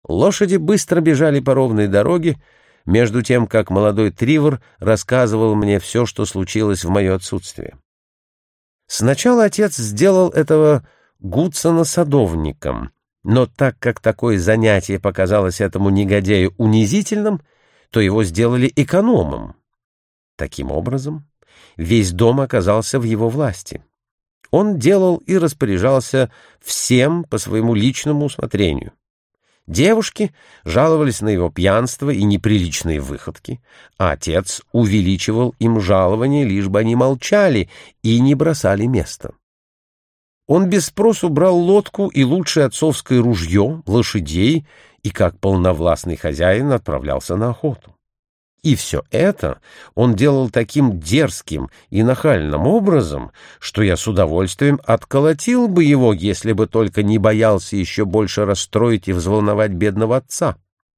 Лошади быстро бежали по ровной дороге, между тем, как молодой Тривор рассказывал мне все, что случилось в мое отсутствие. Сначала отец сделал этого Гудсона садовником, но так как такое занятие показалось этому негодяю унизительным, то его сделали экономом. Таким образом, весь дом оказался в его власти. Он делал и распоряжался всем по своему личному усмотрению. Девушки жаловались на его пьянство и неприличные выходки, а отец увеличивал им жалование, лишь бы они молчали и не бросали место. Он без спросу брал лодку и лучшее отцовское ружье, лошадей и, как полновластный хозяин, отправлялся на охоту. И все это он делал таким дерзким и нахальным образом, что я с удовольствием отколотил бы его, если бы только не боялся еще больше расстроить и взволновать бедного отца.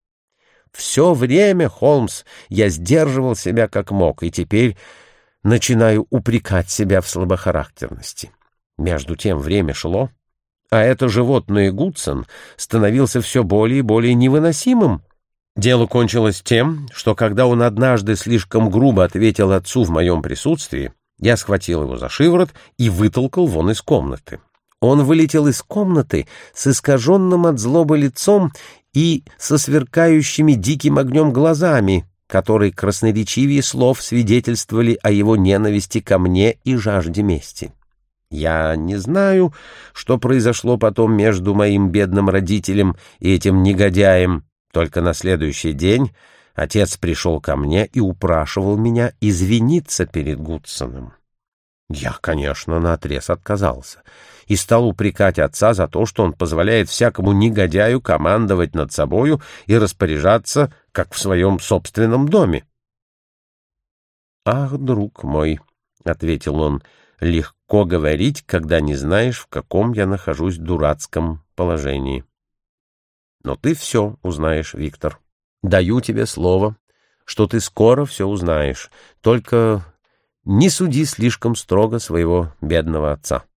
Все время, Холмс, я сдерживал себя как мог, и теперь начинаю упрекать себя в слабохарактерности. Между тем время шло, а это животное Гудсон становился все более и более невыносимым. Дело кончилось тем, что когда он однажды слишком грубо ответил отцу в моем присутствии, я схватил его за шиворот и вытолкал вон из комнаты. Он вылетел из комнаты с искаженным от злобы лицом и со сверкающими диким огнем глазами, которые красноречивее слов свидетельствовали о его ненависти ко мне и жажде мести. Я не знаю, что произошло потом между моим бедным родителем и этим негодяем. Только на следующий день отец пришел ко мне и упрашивал меня извиниться перед Гудсоном. Я, конечно, наотрез отказался и стал упрекать отца за то, что он позволяет всякому негодяю командовать над собою и распоряжаться, как в своем собственном доме. «Ах, друг мой», — ответил он, — «легко говорить, когда не знаешь, в каком я нахожусь дурацком положении. Но ты все узнаешь, Виктор. Даю тебе слово, что ты скоро все узнаешь. Только не суди слишком строго своего бедного отца».